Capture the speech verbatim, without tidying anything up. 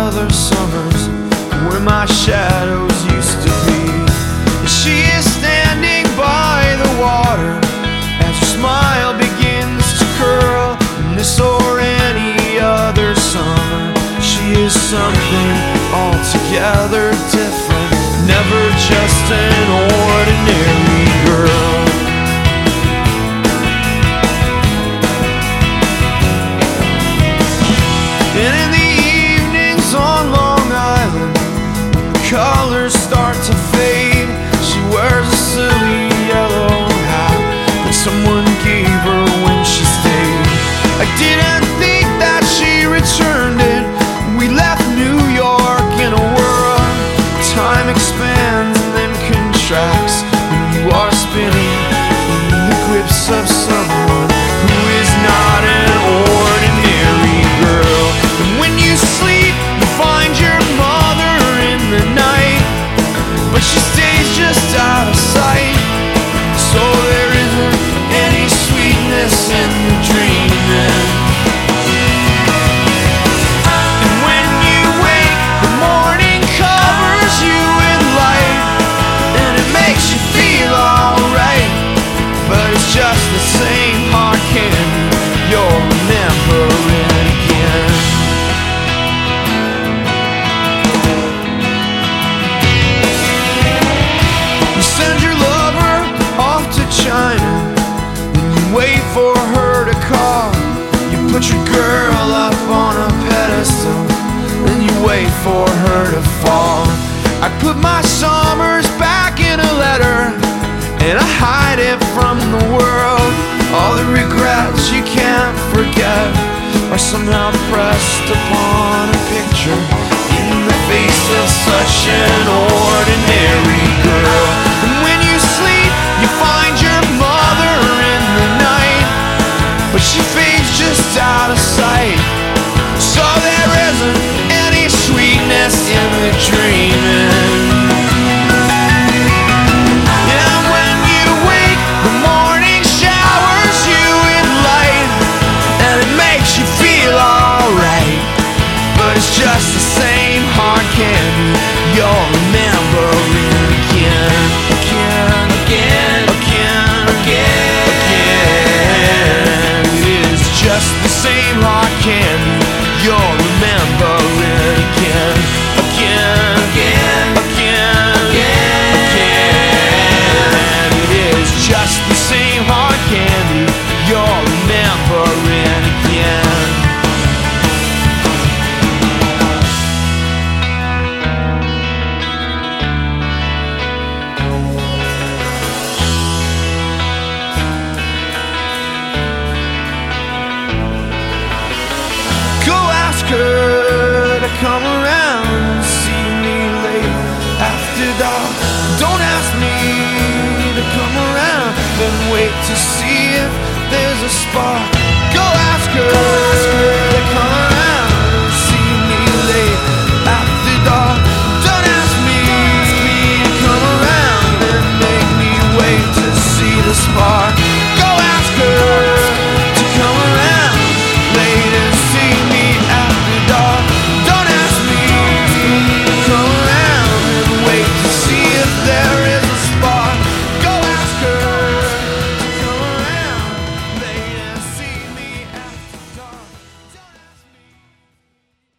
other summers where my shadows used to be. And she is standing by the water as her smile begins to curl. And this or any other summer, she is something altogether different, never just an ordinary girl. And in the evenings on Long Island, colors start to fade. She wears a silly yellow hat that someone gave her when she stayed. I didn't think that she returned it. We left New York in a whirl. Time expands and then contracts when you are spinning in the grips of someone who is not an ordinary girl. And when you sleep, you find your mother in the night, but she stays just out of sight. So there isn't any sweetness in the dreaming. And when you wake, the morning covers you in light, and it makes you feel alright. But it's just the same hard candy, you'll remember it again. You send your lover off to China, then you wait for her to call. You put your girl up on a pedestal, then you wait for her to fall. I put my summers back in a letter, and I hide it from the world. All the regrets you can't forget are somehow pressed upon a picture in the face of such an ordinary girl. And when you sleep, you find your mother in the night, but she fades just out of sight. So there isn't any sweetness in the dreaming. And when you wake, the morning showers you in light, and it makes you feel alright. But it's just the same hard candy, you'll remember it again, again, again, again, again, again. It is just the same hard candy, you'll remember it again, again, again, again, again, again. It is just the same hard candy, you'll remember it again. Go ask her to come around and see me late after dark. Don't ask me to come around, then wait to see if there's a spark. Go ask her.